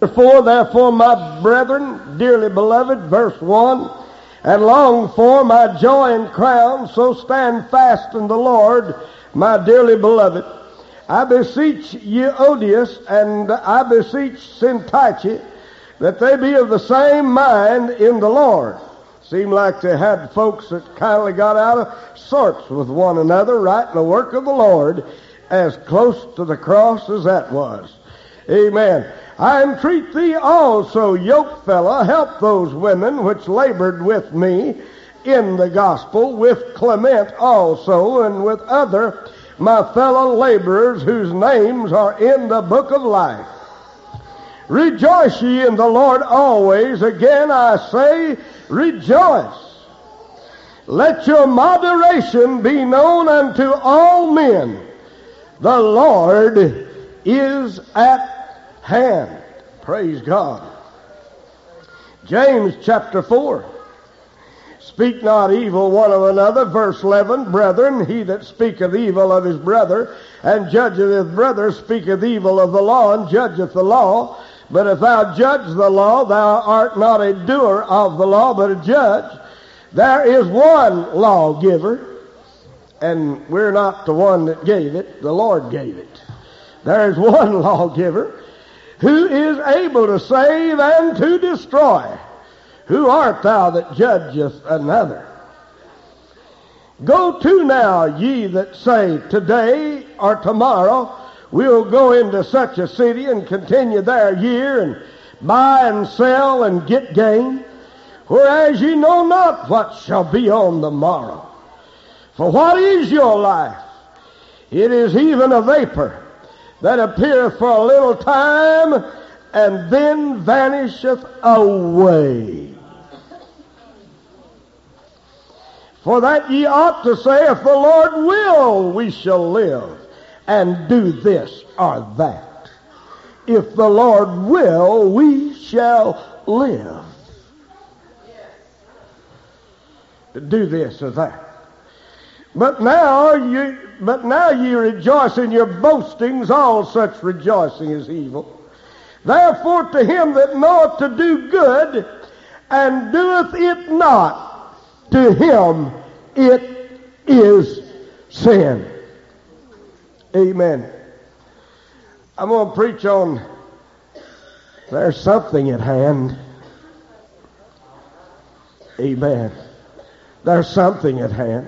Therefore, my brethren, dearly beloved, verse 1, and long for my joy and crown, so stand fast in the Lord, my dearly beloved. I beseech Euodias and I beseech Syntyche that they be of the same mind in the Lord. Seemed like they had folks that kindly got out of sorts with one another, right in the work of the Lord, as close to the cross as that was. Amen. I entreat thee also, yokefellow, help those women which labored with me in the gospel, with Clement also, and with other my fellow laborers whose names are in the book of life. Rejoice ye in the Lord always. Again I say, rejoice. Let your moderation be known unto all men. The Lord is at hand. Praise God. James chapter 4. Speak not evil one of another. Verse 11. Brethren, he that speaketh evil of his brother and judgeth his brother speaketh evil of the law and judgeth the law. But if thou judge the law, thou art not a doer of the law, but a judge. There is one lawgiver, and we're not the one that gave it. The Lord gave it. There is one lawgiver who is able to save and to destroy. Who art thou that judgest another? Go to now, ye that say, today or tomorrow we'll go into such a city and continue there a year and buy and sell and get gain, whereas ye know not what shall be on the morrow. For what is your life? It is even a vapor that appeareth for a little time and then vanisheth away. For that ye ought to say, if the Lord will, we shall live and do this or that. If the Lord will, we shall live. Do this or that. But now ye rejoice in your boastings. All such rejoicing is evil. Therefore to him that knoweth to do good and doeth it not, to him it is sin. Amen. I'm going to preach on there's something at hand. Amen. There's something at hand.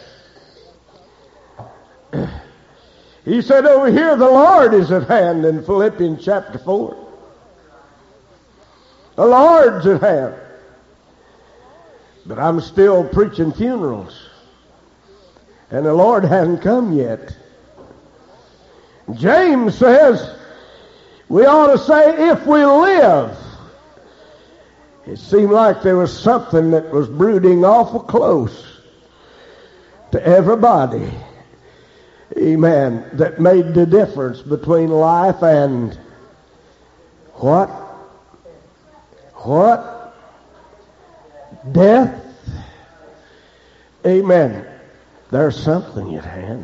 He said over here, the Lord is at hand in Philippians chapter 4. The Lord's at hand. But I'm still preaching funerals. And the Lord hasn't come yet. James says, we ought to say, if we live. It seemed like there was something that was brooding awful close to everybody. Amen. That made the difference between life and what? What? Death. Amen. There's something at hand.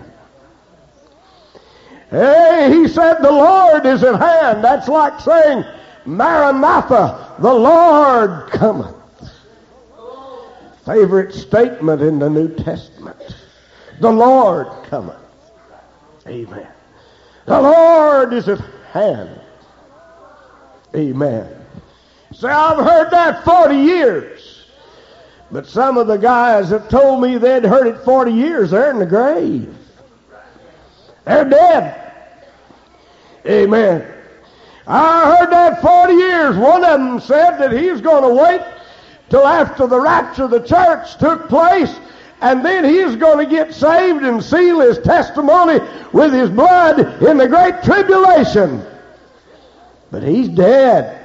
Hey, he said the Lord is at hand. That's like saying, Maranatha, the Lord cometh. Favorite statement in the New Testament. The Lord cometh. Amen. The Lord is at hand. Amen. Say, I've heard that 40 years. But some of the guys that told me they'd heard it 40 years, they're in the grave. They're dead. Amen. I heard that 40 years. One of them said that he was going to wait till after the rapture of the church took place, and then he's going to get saved and seal his testimony with his blood in the great tribulation. But he's dead.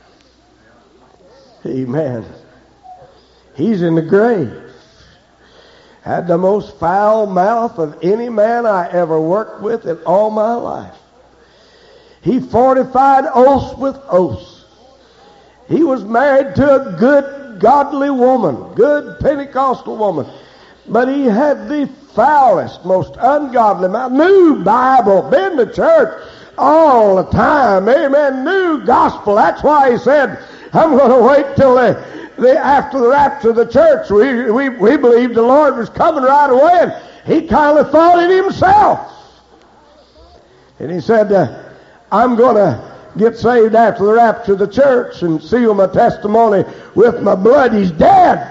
Amen. He's in the grave. Had the most foul mouth of any man I ever worked with in all my life. He fortified oaths with oaths. He was married to a good, godly woman, good Pentecostal woman. But he had the foulest, most ungodly mouth. New Bible, been to church all the time. Amen. New gospel. That's why he said, I'm going to wait till after the rapture of the church. We believed the Lord was coming right away, and he kind of thought it himself. And he said, I'm going to get saved after the rapture of the church and seal my testimony with my blood. He's dead.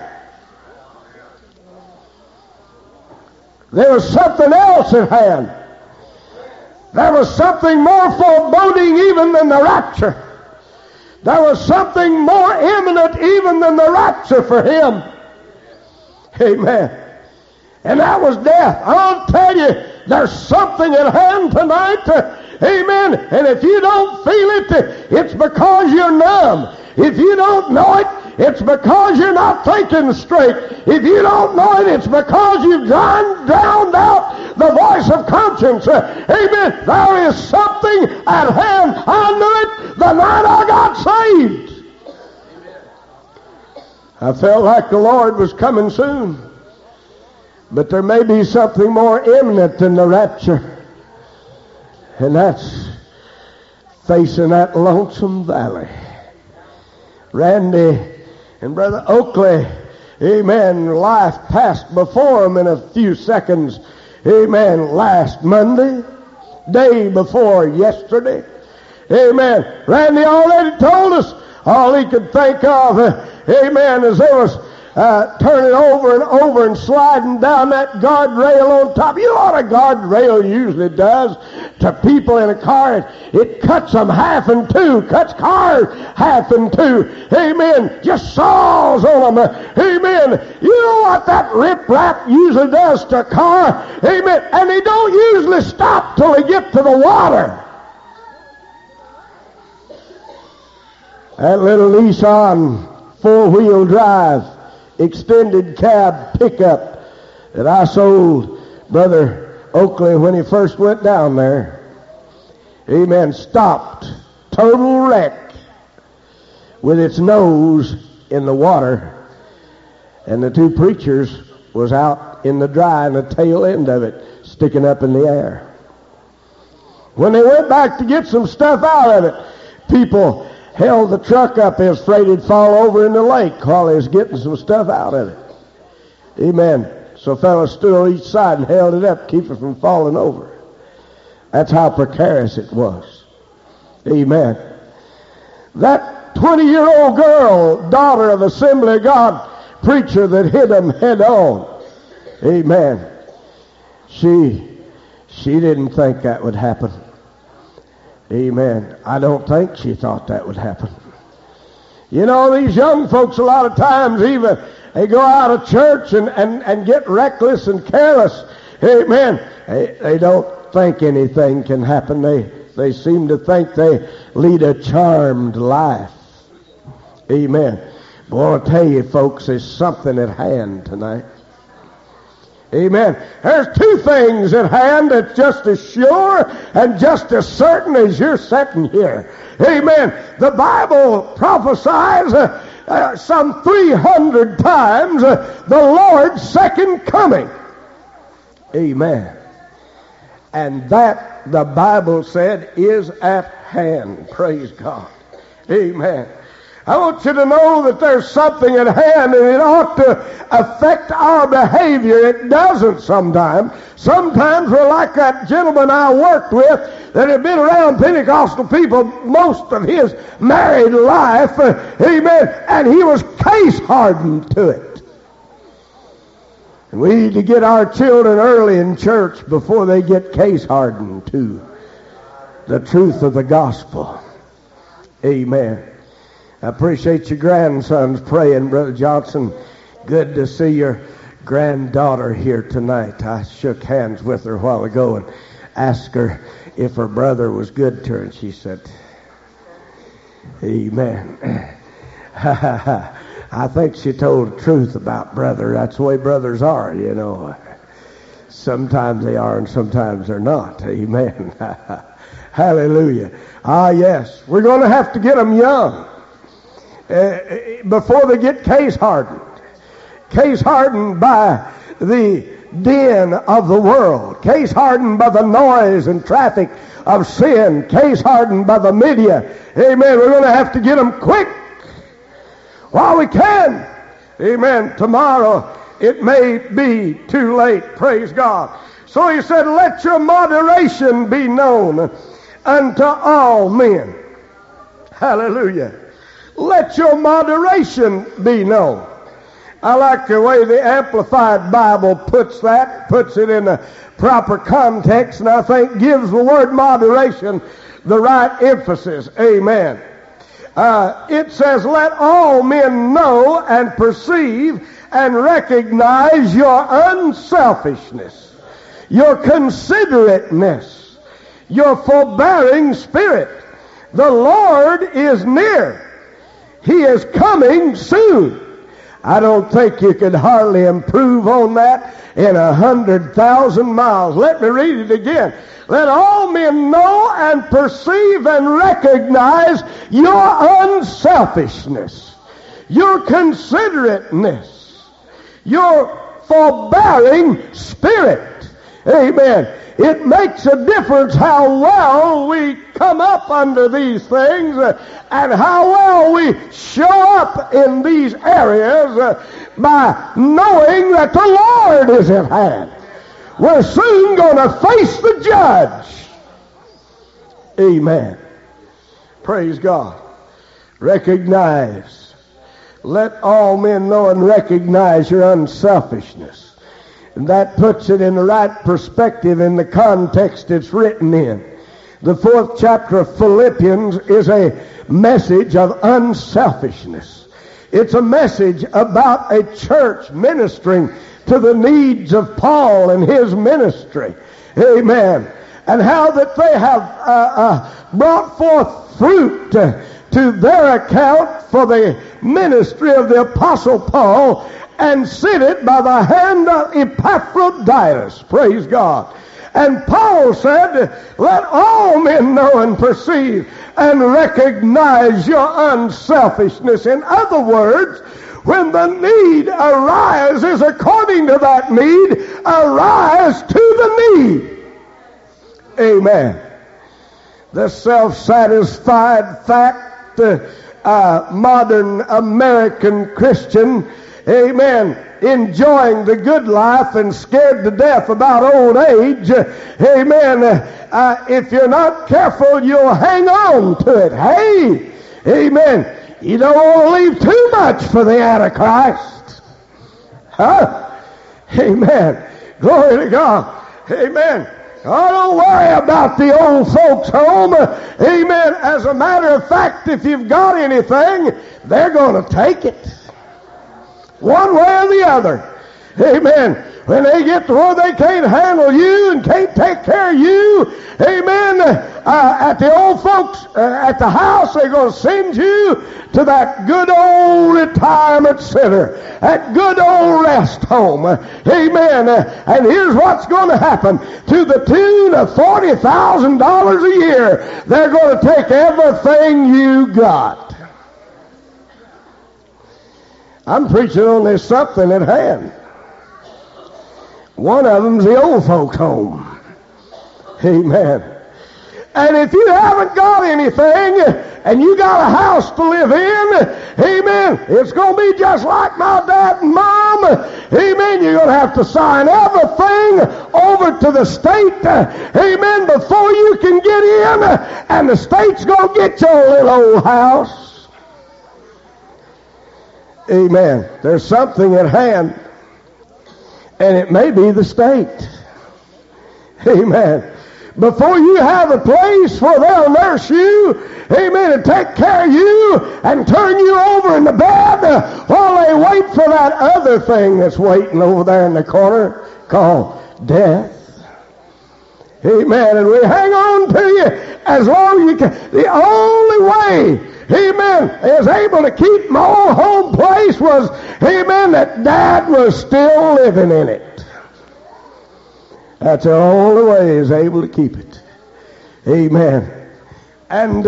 There was something else at hand. There was something more foreboding even than the rapture. There was something more imminent even than the rapture for him. Amen. And that was death. I'll tell you, there's something at hand tonight. Amen. And if you don't feel it, it's because you're numb. If you don't know it, it's because you're not thinking straight. If you don't know it, it's because you've drowned out the voice of conscience. Amen. There is something at hand. I knew it the night I got saved. I felt like the Lord was coming soon. But there may be something more imminent than the rapture. And that's facing that lonesome valley. Randy and Brother Oakley, amen, life passed before them in a few seconds. Amen. Last Monday, day before yesterday. Amen. Randy already told us all he could think of, amen, as they was turning over and over and sliding down that guardrail on top. You know what a guardrail usually does to people in a car? It cuts them half in two, cuts cars half in two. Amen. Just saws on them. Amen. You know what that riprap usually does to a car? Amen. And they don't usually stop till they get to the water. That little Nissan four-wheel drive extended cab pickup that I sold Brother Oakley when he first went down there, amen, stopped, total wreck, with its nose in the water, and the two preachers was out in the dry and the tail end of it sticking up in the air. When they went back to get some stuff out of it, people held the truck up. They was afraid it'd fall over in the lake while they was getting some stuff out of it. Amen. So fellows stood on each side and held it up, keep it from falling over. That's how precarious it was. Amen. That 20-year-old girl, daughter of Assembly of God preacher that hit them head on. Amen. She didn't think that would happen. Amen. I don't think she thought that would happen. You know, these young folks a lot of times even, they go out of church and get reckless and careless. Amen. They don't think anything can happen. They seem to think they lead a charmed life. Amen. But I want to tell you, folks, there's something at hand tonight. Amen. There's two things at hand that's just as sure and just as certain as you're sitting here. Amen. The Bible prophesies some 300 times the Lord's second coming. Amen. And that, the Bible said, is at hand. Praise God. Amen. I want you to know that there's something at hand, and it ought to affect our behavior. It doesn't sometimes. Sometimes we're like that gentleman I worked with that had been around Pentecostal people most of his married life. Amen. And he was case hardened to it. And we need to get our children early in church before they get case hardened to the truth of the gospel. Amen. I appreciate your grandsons praying, Brother Johnson. Good to see your granddaughter here tonight. I shook hands with her a while ago and asked her if her brother was good to her, and she said, Amen. I think she told the truth about brother. That's the way brothers are, you know. Sometimes they are and sometimes they're not. Amen. Hallelujah. Ah, yes. We're going to have to get them young. Before they get case hardened. case hardened by the din of the world, case hardened by the noise and traffic of sin, case hardened by the media. Amen. We're going to have to get them quick while we can. Amen. Tomorrow it may be too late. Praise God. So he said, let your moderation be known unto all men. Hallelujah. Let your moderation be known. I like the way the Amplified Bible puts that, puts it in a proper context, and I think gives the word moderation the right emphasis. Amen. It says, let all men know and perceive and recognize your unselfishness, your considerateness, your forbearing spirit. The Lord is near. He is coming soon. I don't think you could hardly improve on that in 100,000 miles. Let me read it again. Let all men know and perceive and recognize your unselfishness, your considerateness, your forbearing spirit. Amen. It makes a difference how well we come up under these things and how well we show up in these areas by knowing that the Lord is at hand. We're soon going to face the judge. Amen. Praise God. Recognize. Let all men know and recognize your unselfishness. And that puts it in the right perspective in the context it's written in. The 4th chapter of Philippians is a message of unselfishness. It's a message about a church ministering to the needs of Paul and his ministry. Amen. And how that they have brought forth fruit to their account for the ministry of the Apostle Paul, and sent it by the hand of Epaphroditus. Praise God. And Paul said, let all men know and perceive and recognize your unselfishness. In other words, when the need arises according to that need, arise to the need. Amen. The self-satisfied fact, modern American Christian, amen, enjoying the good life and scared to death about old age, amen, if you're not careful, you'll hang on to it. Hey, amen, you don't want to leave too much for the Antichrist. Huh? Amen. Glory to God. Amen. Oh, don't worry about the old folks home. Amen. As a matter of fact, if you've got anything, they're going to take it. One way or the other. Amen. When they get to where they can't handle you and can't take care of you, amen, at the old folks at the house, they're going to send you to that good old retirement center, that good old rest home. Amen. And here's what's going to happen. To the tune of $40,000 a year, they're going to take everything you got. I'm preaching on there's something at hand. One of them's the old folks' home. Amen. And if you haven't got anything and you got a house to live in, amen, it's going to be just like my dad and mom. Amen. You're going to have to sign everything over to the state, amen, before you can get in, and the state's going to get your little old house. Amen. There's something at hand, and it may be the state. Amen. Before you have a place where they'll nurse you, amen, and take care of you and turn you over in the bed while they wait for that other thing that's waiting over there in the corner called death. Amen. And we hang on to you as long as you can. The only way, amen, is able to keep my old home place was, amen, that Dad was still living in it. That's the only way is able to keep it. Amen. And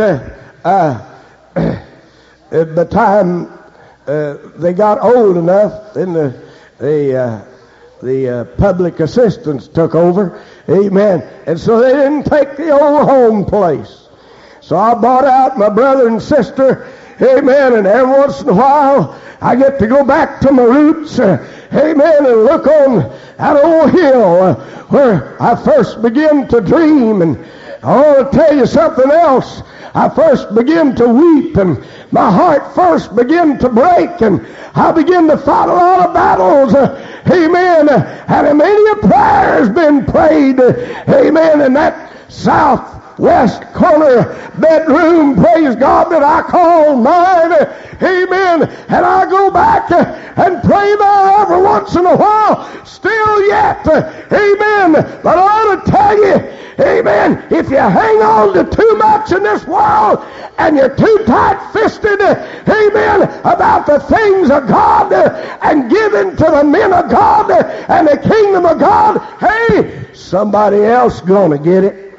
at the time they got old enough in the the public assistants took over. Amen. And so they didn't take the old home place. So I bought out my brother and sister. Amen. And every once in a while, I get to go back to my roots. Amen. And look on that old hill where I first began to dream. And I want to tell you something else. I first began to weep, and my heart first began to break, and I began to fight a lot of battles. Amen. And many a prayer has been prayed. Amen. In that southwest corner bedroom, praise God, that I call mine. Amen. And I go back and pray there every once in a while, still yet. Amen. But I want to tell you, amen, if you hang on to too much in this world and you're too tight-fisted, amen, about the things of God and giving to the men of God and the kingdom of God, hey, somebody else gonna get it.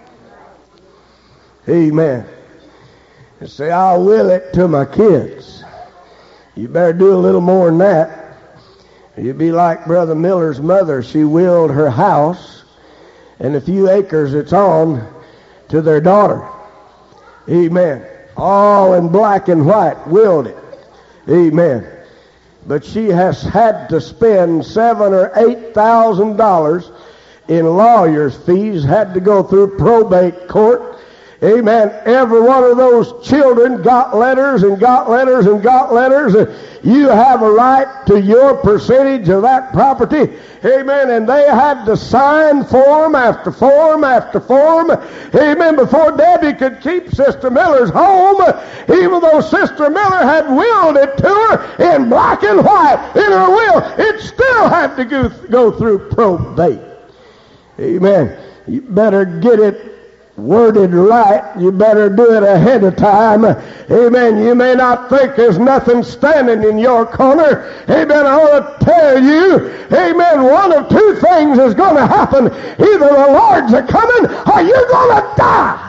Amen. And say, I'll will it to my kids. You better do a little more than that. You'd be like Brother Miller's mother. She willed her house and the few acres it's on to their daughter. Amen. All in black and white, willed it. Amen. But she has had to spend $7,000 or $8,000 in lawyer's fees, had to go through probate court. Amen. Every one of those children got letters and got letters and got letters. You have a right to your percentage of that property. Amen. And they had to sign form after form after form. Amen. Before Debbie could keep Sister Miller's home, even though Sister Miller had willed it to her in black and white in her will, it still had to go through probate. Amen. You better get it worded right. You better do it ahead of time. Amen. You may not think there's nothing standing in your corner. Amen. I want to tell you, amen, one of two things is going to happen. Either the Lord's a coming or you're going to die.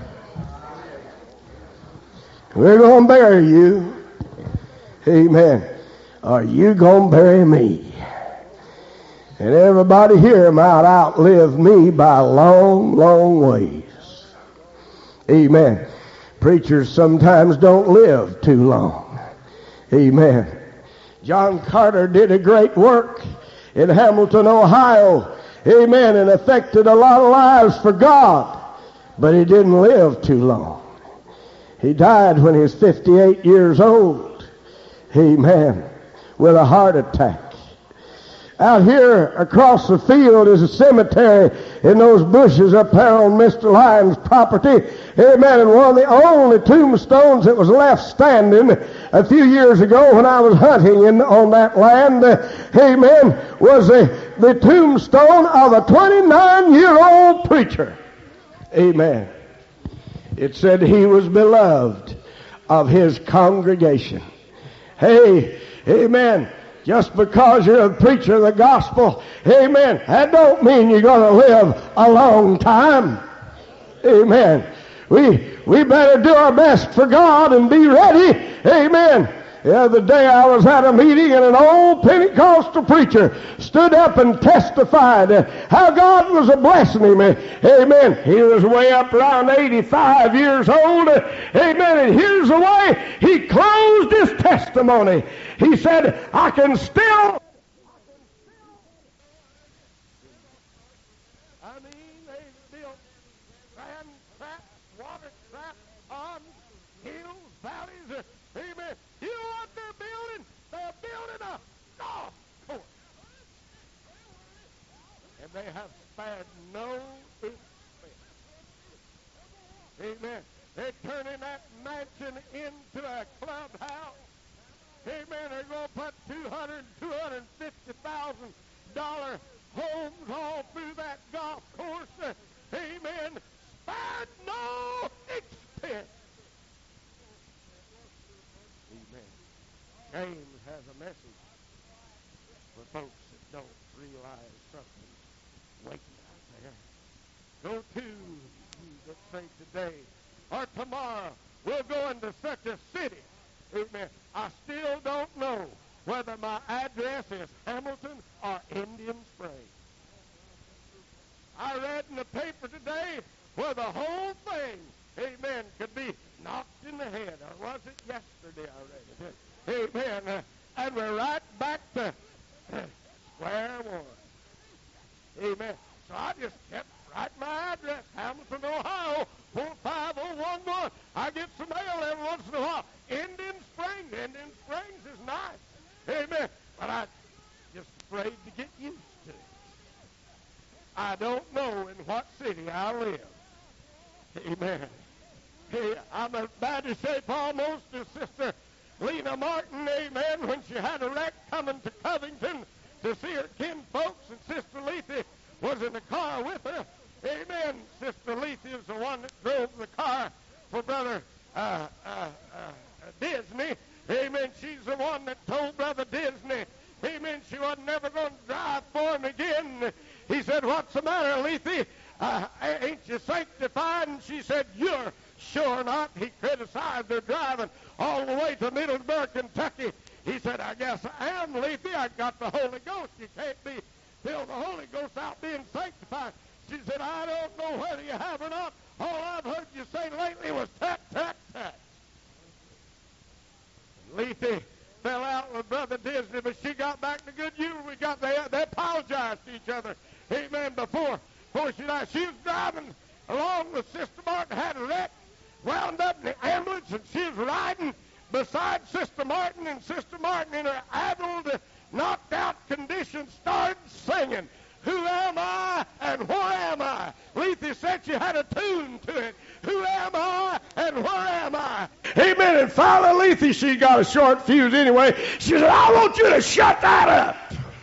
We're going to bury you. Amen. Or you going to bury me. And everybody here might outlive me by a long, long ways. Amen. Preachers sometimes don't live too long. Amen. John Carter did a great work in Hamilton, Ohio. Amen. And affected a lot of lives for God. But he didn't live too long. He died when he was 58 years old. Amen. With a heart attack. Out here across the field is a cemetery in those bushes up there on Mr. Lyons' property. Amen. And one of the only tombstones that was left standing a few years ago when I was hunting on that land, amen, was the tombstone of a 29-year-old preacher. Amen. It said he was beloved of his congregation. Hey, amen. Just because you're a preacher of the gospel, amen, that don't mean you're going to live a long time. Amen. We better do our best for God and be ready. Amen. The other day I was at a meeting and an old Pentecostal preacher stood up and testified how God was a blessing him. Amen. He was way up around 85 years old. Amen. And here's the way he closed his testimony. He said, I can still... they built sand traps, water traps, ponds, hills, valleys. Amen. You know what they're building? They're building a golf course. And they have spared no expense. Amen. They're turning that mansion into a clubhouse. Amen. They're going to put $250,000 homes all through that golf course. Amen. Spared no expense. Amen. James has a message for folks that don't realize something waiting out there. Go to you that say today or tomorrow we'll go into such a city. Amen. I still don't know whether my address is Hamilton or Indian Springs. I read in the paper today where the whole thing, amen, could be knocked in the head. Or was it yesterday I read it? Amen. And we're right back to square one. Amen. So I just kept writing my address, Hamilton, Ohio, 45011. I get some mail every once in a while. Indian Springs. Indian Springs is nice. Amen. But I just afraid to get used to it. I don't know in what city I live. Amen. Hey, I'm about to say almost to Sister Lena Martin, amen, when she had a wreck coming to Covington to see her kinfolks, and Sister Lethe was in the car with her. Amen. Sister Lethe is the one that drove the car for Brother Disney. Amen. She's the one that told Brother Disney, amen, she wasn't never going to drive for him again. He said, "What's the matter, Lethe? Ain't you sanctified?" And she said, "You're sure not." He criticized her driving all the way to Middlesboro, Kentucky. He said, "I guess I am, Lethe. I got the Holy Ghost. You can't be filled the Holy Ghost out being sanctified." She said, "I don't know whether you have or not. All I've heard you say lately was tat, tat, tat." Lethe fell out with Brother Disney, but she got back to good humor. They apologized to each other. Amen. Before she died, she was driving along with Sister Martin, had a wreck, wound up in the ambulance, and she was riding beside Sister Martin, and Sister Martin, in her addled, knocked out condition, started singing, "Who am I and where am I?" Lethe said she had a tune to it. "Who am I and where am I?" Amen. And finally, Lethe, she got a short fuse anyway. She said, "I want you to shut that up."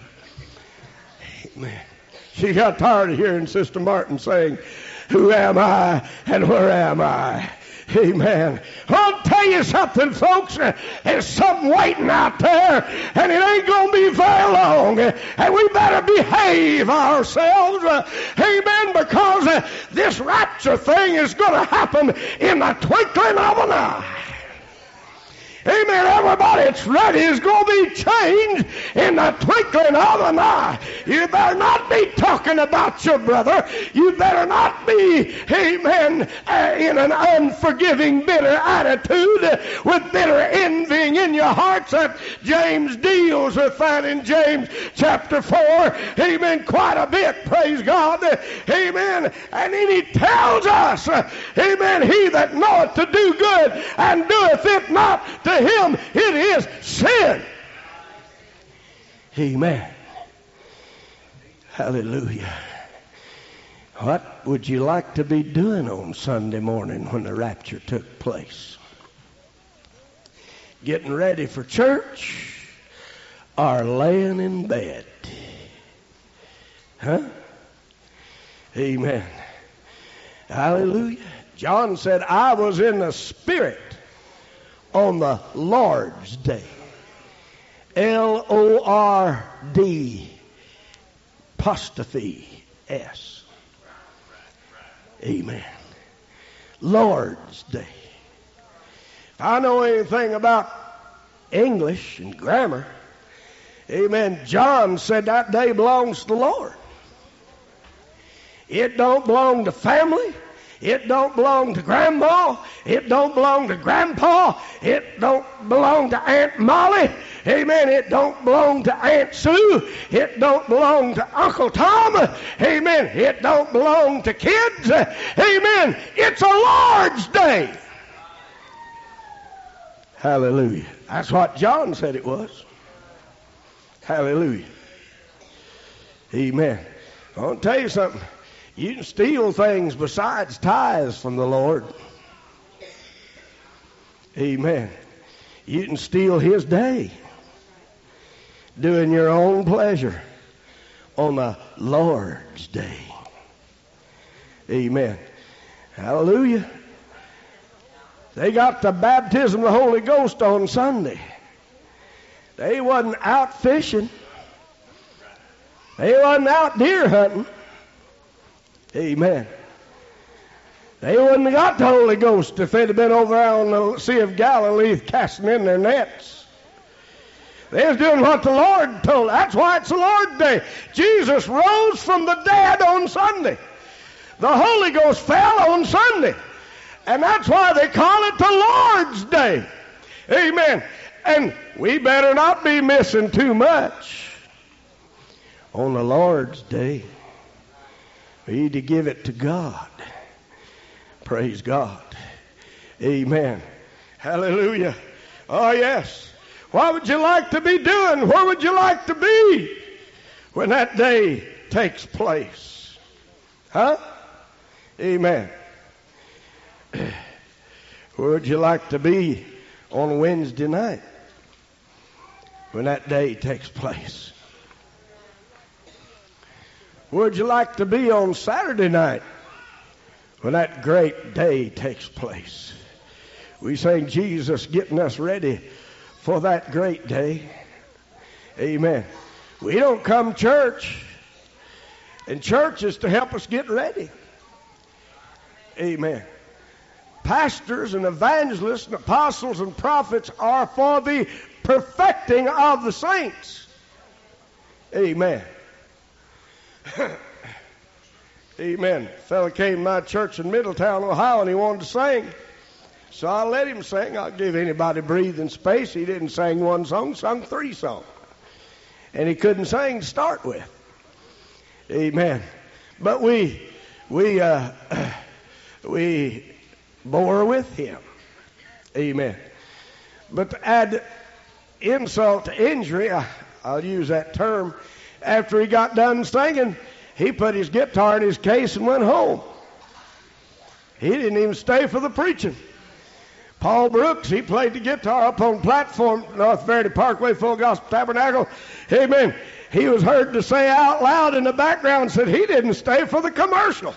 Amen. She got tired of hearing Sister Martin saying, "Who am I and where am I?" Amen. I'll tell you something, folks. There's something waiting out there, and it ain't going to be very long. And we better behave ourselves. Amen. Because this rapture thing is going to happen in the twinkling of an eye. Amen. Everybody that's ready is going to be changed in the twinkling of an eye. You better not be talking about your brother. You better not be, amen, in an unforgiving, bitter attitude with bitter envying in your hearts. James deals with that in James chapter 4. Amen. Quite a bit. Praise God. Amen. And then he tells us, amen, he that knoweth to do good and doeth it not, to him it is sin. Amen. Hallelujah. What would you like to be doing on Sunday morning when the rapture took place? Getting ready for church or laying in bed? Huh? Amen. Hallelujah. John said, "I was in the Spirit on the Lord's day." Lord apostrophe S. Amen. Lord's day. If I know anything about English and grammar, amen, John said that day belongs to the Lord. It don't belong to family. It don't belong to Grandma. It don't belong to Grandpa. It don't belong to Aunt Molly. Amen. It don't belong to Aunt Sue. It don't belong to Uncle Tom. Amen. It don't belong to kids. Amen. It's a Lord's day. Hallelujah. That's what John said it was. Hallelujah. Amen. I want to tell you something. You can steal things besides tithes from the Lord. Amen. You can steal His day, doing your own pleasure on the Lord's day. Amen. Hallelujah. They got the baptism of the Holy Ghost on Sunday. They wasn't out fishing. They wasn't out deer hunting. Amen. They wouldn't have got the Holy Ghost if they'd have been over on the Sea of Galilee casting in their nets. They was doing what the Lord told. That's why it's the Lord's Day. Jesus rose from the dead on Sunday. The Holy Ghost fell on Sunday. And that's why they call it the Lord's Day. Amen. And we better not be missing too much on the Lord's Day. We need to give it to God. Praise God. Amen. Hallelujah. Oh, yes. What would you like to be doing? Where would you like to be when that day takes place? Huh? Amen. Where would you like to be on Wednesday night when that day takes place? Where would you like to be on Saturday night when that great day takes place? We sing Jesus getting us ready for that great day. Amen. We don't come to church, and church is to help us get ready. Amen. Pastors and evangelists and apostles and prophets are for the perfecting of the saints. Amen. Amen. A fellow came to my church in Middletown, Ohio, and he wanted to sing. So I let him sing. I'll give anybody breathing space. He didn't sing one song, sung 3 songs. And he couldn't sing to start with. Amen. But we bore with him. Amen. But to add insult to injury, I'll use that term, after he got done singing, he put his guitar in his case and went home. He didn't even stay for the preaching. Paul Brooks, he played the guitar up on platform, North Verity Parkway, Full Gospel Tabernacle. Amen. He was heard to say out loud in the background, said he didn't stay for the commercial.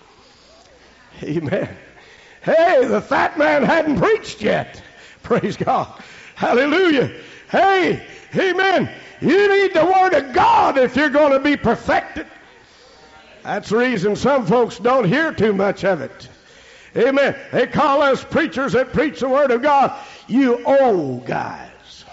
Amen. Hey, the fat man hadn't preached yet. Praise God. Hallelujah. Hey, amen. You need the Word of God if you're going to be perfected. That's the reason some folks don't hear too much of it. Amen. They call us preachers that preach the Word of God, you old guys.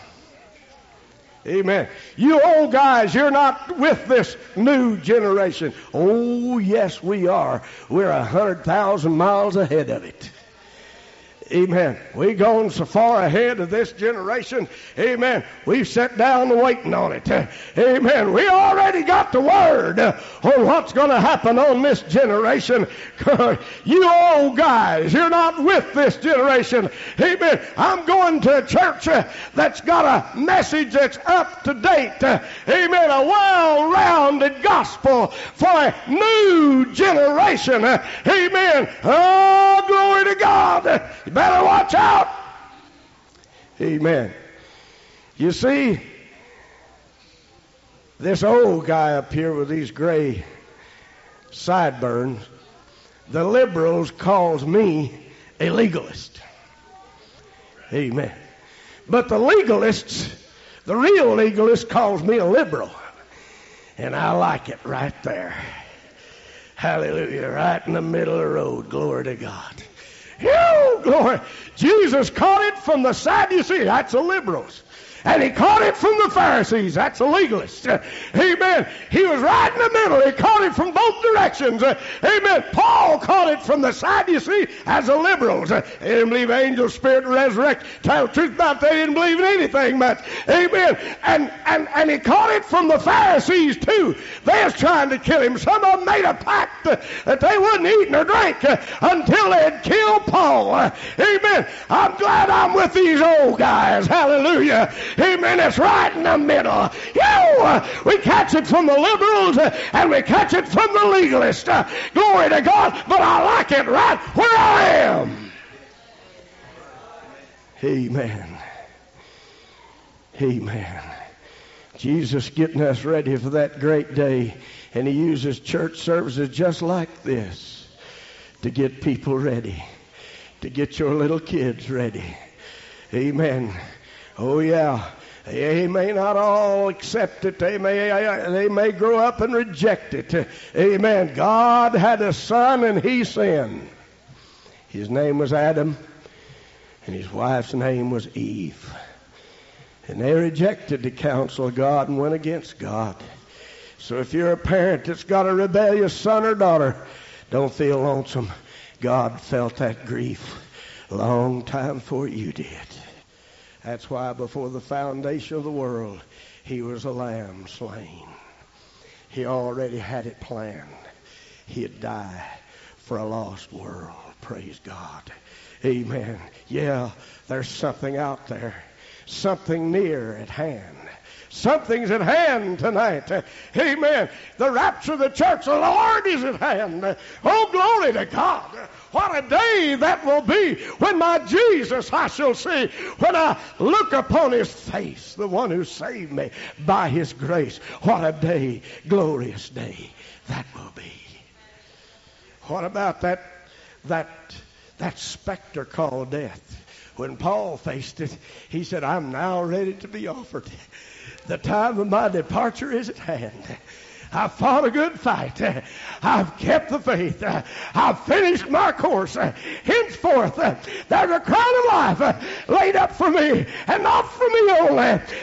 Amen. You old guys, you're not with this new generation. Oh, yes, we are. We're 100,000 miles ahead of it. Amen. We've gone so far ahead of this generation. Amen. We've sat down waiting on it. Amen. We already got the word on what's going to happen on this generation. You old guys, you're not with this generation. Amen. I'm going to a church that's got a message that's up to date. Amen. A well-rounded gospel for a new generation. Amen. Oh, glory to God. You better watch out. Amen. You see, this old guy up here with these gray sideburns, the liberals calls me a legalist. Amen. But the legalists, the real legalist calls me a liberal. And I like it right there. Hallelujah. Right in the middle of the road. Glory to God. Oh, glory. Jesus caught it from the Sadducees. That's the liberals. And he caught it from the Pharisees. That's the legalists. Amen. He was right in the middle. He caught it from both directions. Amen. Paul caught it from the Sadducees as the liberals. They didn't believe angels, spirit, resurrect. Tell the truth about it, they didn't believe in anything much. Amen. And he caught it from the Pharisees too. They was trying to kill him. Some of them made a pact that they wouldn't eat nor drink until they had killed Paul. Amen. I'm glad I'm with these old guys. Hallelujah. Amen. It's right in the middle. We catch it from the liberals and we catch it from the legalists. Glory to God. But I like it right where I am. Amen. Amen. Jesus getting us ready for that great day. And he uses church services just like this to get people ready. To get your little kids ready. Amen. Oh, yeah. They may not all accept it. They may grow up and reject it. Amen. God had a son and he sinned. His name was Adam and his wife's name was Eve. And they rejected the counsel of God and went against God. So if you're a parent that's got a rebellious son or daughter, don't feel lonesome. God felt that grief a long time before you did. That's why before the foundation of the world, he was a lamb slain. He already had it planned. He'd die for a lost world. Praise God. Amen. Yeah, there's something out there. Something near at hand. Something's at hand tonight. Amen. The rapture of the church, the Lord is at hand. Oh, glory to God. What a day that will be when my Jesus I shall see, when I look upon his face, the one who saved me by his grace. What a day, glorious day that will be. What about that specter called death? When Paul faced it, he said, I'm now ready to be offered. The time of my departure is at hand. I've fought a good fight. I've kept the faith. I've finished my course. Henceforth, there's a crown of life laid up for me, and not for me only,